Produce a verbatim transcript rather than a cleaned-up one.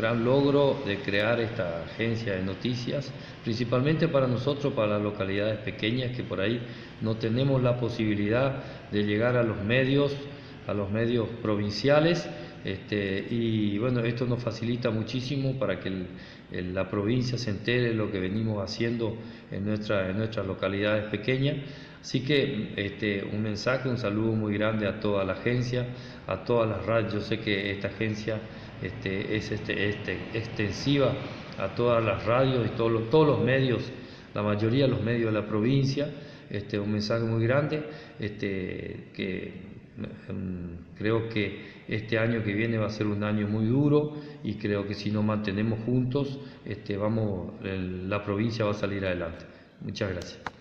gran logro de crear esta agencia de noticias, principalmente para nosotros, para las localidades pequeñas que por ahí no tenemos la posibilidad de llegar a los medios, a los medios provinciales. Este, y bueno, esto nos facilita muchísimo para que el, el, la provincia se entere de lo que venimos haciendo en, nuestra, en nuestras localidades pequeñas. Así que este, un mensaje, un saludo muy grande a toda la agencia, a todas las radios. Yo sé que esta agencia este, es este, este, extensiva a todas las radios y todos los, todos los medios, la mayoría de los medios de la provincia. Este, un mensaje muy grande este, que creo que este año que viene va a ser un año muy duro y creo que si nos mantenemos juntos, este, vamos, el, la provincia va a salir adelante. Muchas gracias.